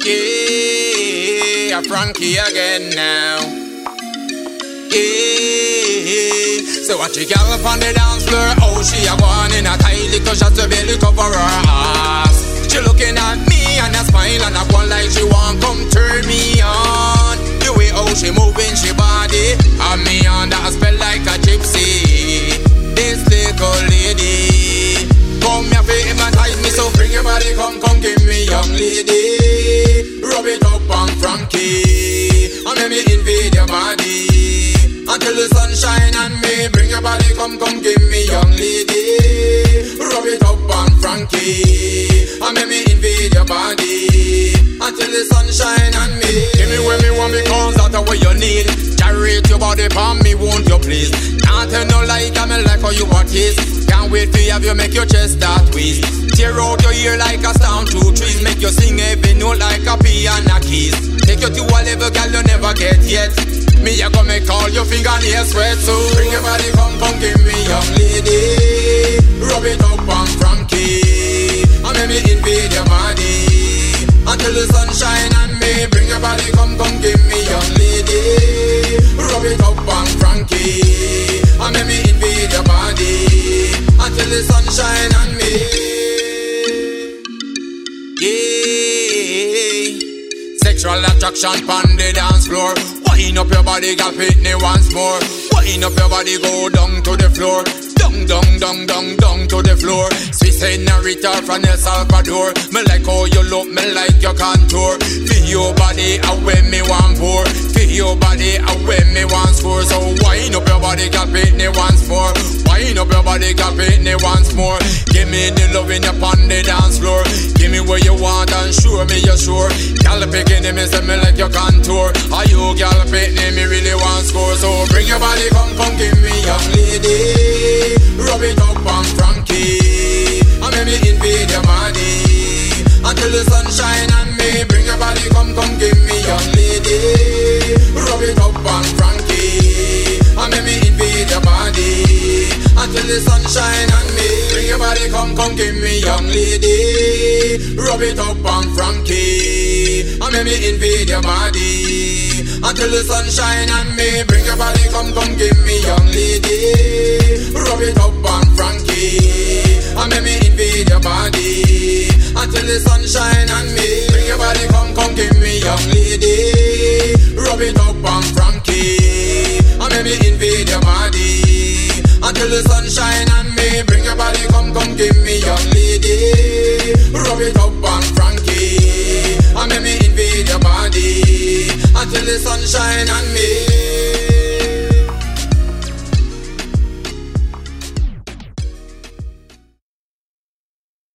Yeah, Frankie again now. Yeah, so watch a girl up on the dance floor. Oh, she a one in a tight little shot to belly cover her ass. She looking at me and a smile and a one like she want come turn me on. The way how she moving she body and me on that spell like a gypsy. This little lady come here for hypnotize me, so bring your body, come give me young lady. Rub it up on Frankie and let me invade your body until the sun shine on me. Bring your body, come give me young lady. Rub it up on Frankie and let me invade your body until the sun shine on me. Give me where me want, because that's what you need. Gyrate your body palm me, won't you please? Can't tell no lie, I me like how you want this. Can't wait to have you make your chest start twist. Tear out your ear like a stamp two trees. Make you sing every note like a piano keys. Take you to a level girl you never get yet. Me a go make all your fingernails sweat. So bring your body, come give me young lady. Rub it up on Frankie and let me invade your body until the sun shine on me. Bring your body, come give me young lady. Rub it up on Frankie and let me invade your body until the sun shine on me. Yeah, sexual attraction pon the dance floor. Wind up your body, girl, hit me once more. Wind up your body, go down to the floor. Down to the floor. Swiss senorita from El Salvador. Me like how you look, me like your contour. Feel your body, away me one pour. Feel your body, away me one score. So wind up your body, girl, hit me once more. Wind up your body, girl, hit me once more. Give me the loving upon the dance floor. Give me what you want and show me you're sure. Girl, picking me, say me like your contour. Are you, girl, picking me really want score? So bring your body, come give me young lady. Rub it up on Frankie and let me invade your body until the sun shine on me. Bring your body, come give me young lady. Rub it up on Frankie and let me invade your body until the sun shine on me. Bring your body, come give me young lady. Rub it up on Frankie and let me invade your body until the sun shine on me. Bring your body, come give me young lady. Rub it up on Frankie and let me invade your body until the sun shine on me. Bring your body, come give me young lady. Rub it up on Frankie and let me invade your body until the sun shine on me. Bring your body, come give me young lady. Rub it up on Frankie and let me invade your body until the sun shine on me.